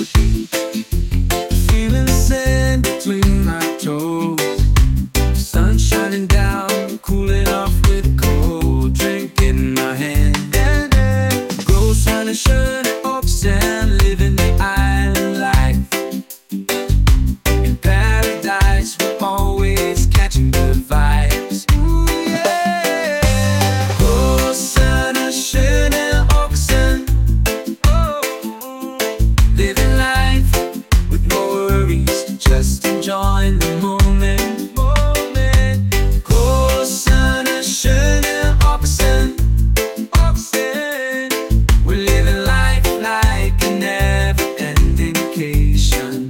the beach, feeling the sand between my toes. Sun shining down, cooling off with a cold drink in my hand. Go sign a shirt up and living the island life. In paradise, we're always catching the vibes. Ooh, yeah. Go sign a shirt and oxen. Living life with no worries, just enjoying the moment. Go sign a shirt and oxen. We're living life like a never-ending vacation.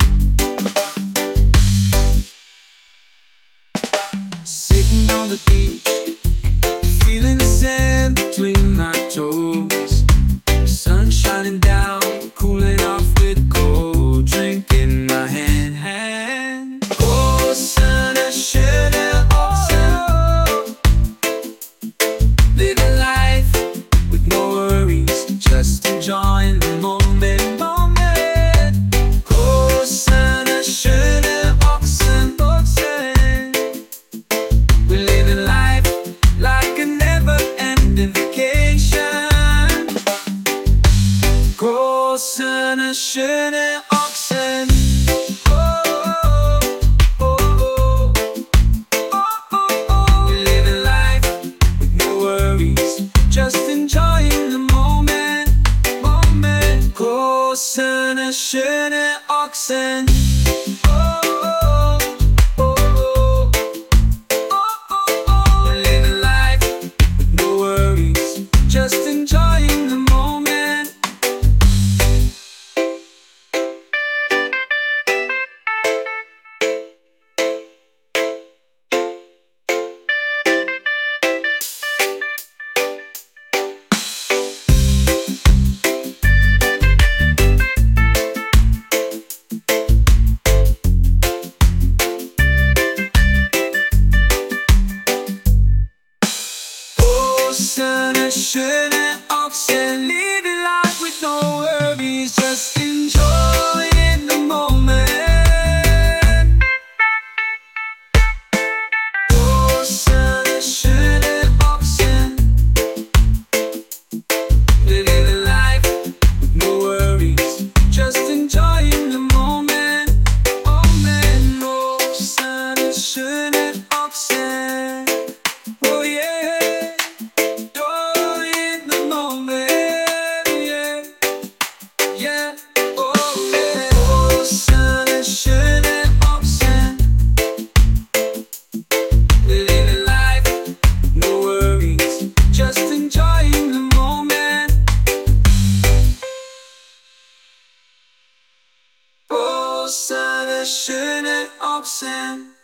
Sitting on the beach, feeling the sand between my toes. Sun shining down, cooling off with a cold drink in my hand. Oh, sun, I should have oxen. Living life with no worries, just enjoying the moment. Oh, sun, I should have oxen. We're living life like a never-ending vacation. Go sign a shirt and oxen. We're living life with no worries, just enjoying the moment. Go sign a shirt and oxen. We're living life with no worries, just enjoying the moment. Oh, sun, a shirt and oxen. Living life with no worries, just enjoying the moment. Oh, sun, a shirt and oxen. Living life with no worries, just enjoying the moment. Oh, sun, a shirt and oxen. Oh, yeah. Enjoying the moment, yeah, yeah, oh, yeah. Oh, sun, a shirt and oxen. Living life, no worries, just enjoying the moment. Oh, sun, a shirt and oxen.